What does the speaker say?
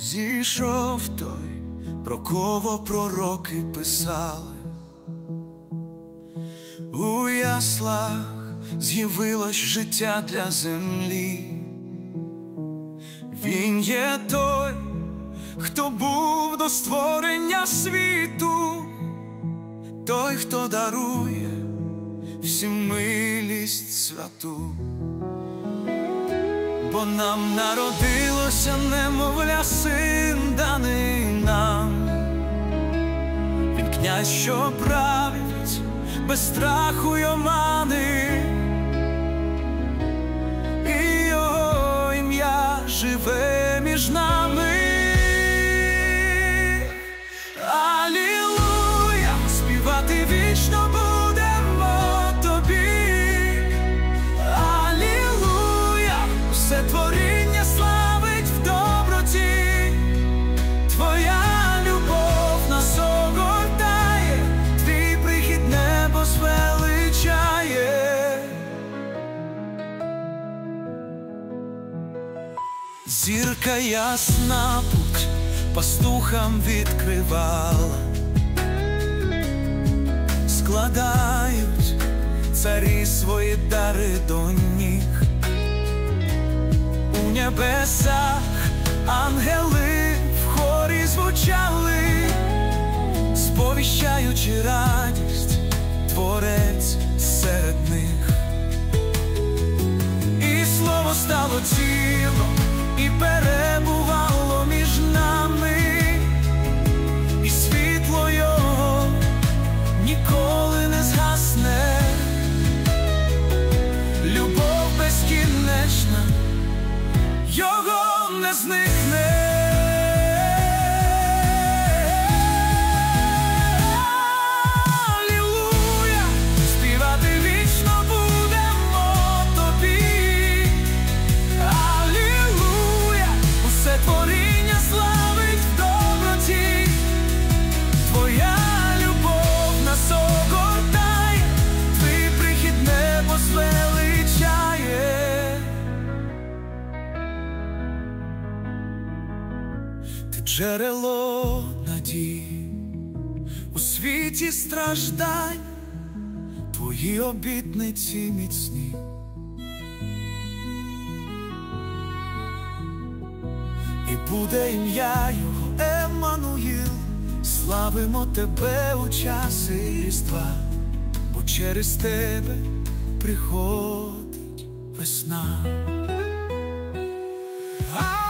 Зійшов той, про кого пророки писали. У яслах з'явилось життя для землі. Він є той, хто був до створення світу, той, хто дарує всім милість святу. Бо нам народилося немовля, син даний нам. Він князь, що править без страху й омани, і його ім'я живе між нами. Алілуя, співати вічно будемо тобі. Алілуя, все творіння славить в доброті. Твоя любов нас огортає, твій прихід небо звеличає. Зірка ясна путь пастухам відкривала, складають царі свої дари до ніг. У небесах ангели в хорі звучали, сповіщаючи радість, Творець серед них. І слово стало тілом і перебувало між нами, і світло його ніколи не згасне. Любов безкінечна, його не зникне. Алілуя, співати вічно будемо тобі. Алілуя, усе творіння славить в доброті. Твоя любов нас огортає, твій прихід небо звеличає. Ти джерело надії у світі страждань, твої обітниці міцні. І буде ім'я його Еммануїл. Славимо тебе у часи Різдва, бо через тебе приходить весна.